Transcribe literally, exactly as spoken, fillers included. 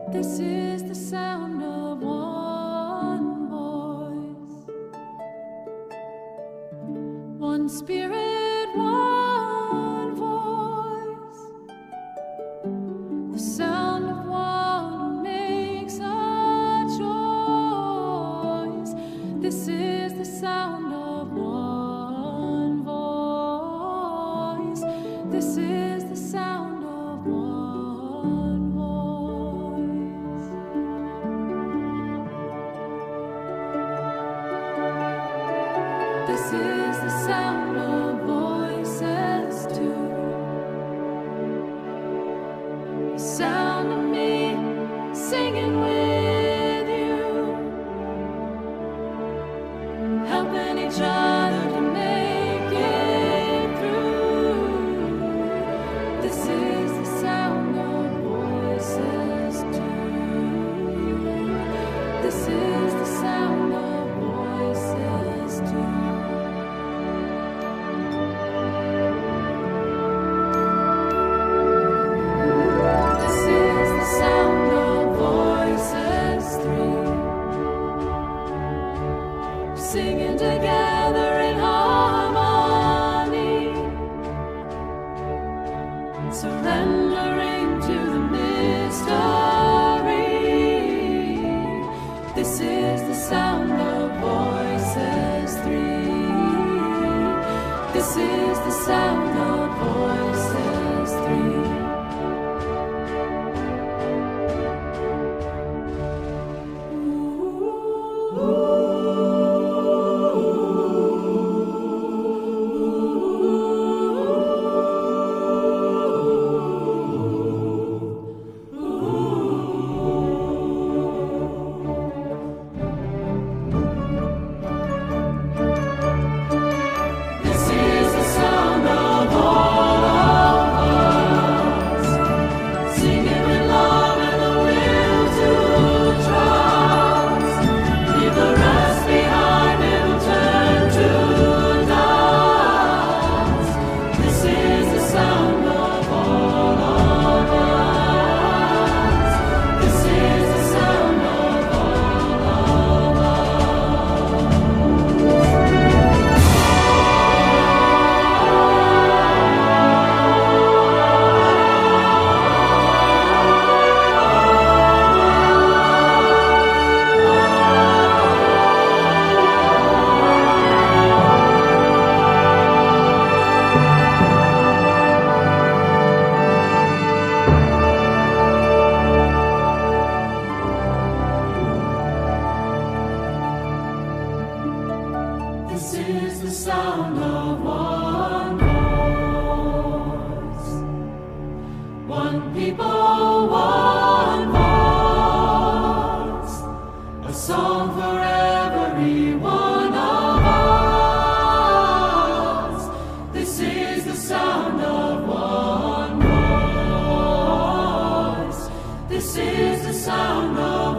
This is the sound of one voice, one spirit, one voice, the sound of one who makes a choice. This is the sound of one voice. This is the sound of one voice. This is the sound of voices too. The sound of me singing with you, helping each other to make it through. This is the sound of voices too. This is the sound of voices too. This is the sound of voices three, singing together in harmony, surrendering to the mystery. This is the sound of voices three. This is the sound of voices three. This is the sound of all of us, singing with love and the will to trust. Leave the rest behind and turn to dust. This is the sound of all of us. This is the sound of all of us. This is the sound of one voice, one people, one voice, a song for every one of us. This is the sound of one voice. This is the sound of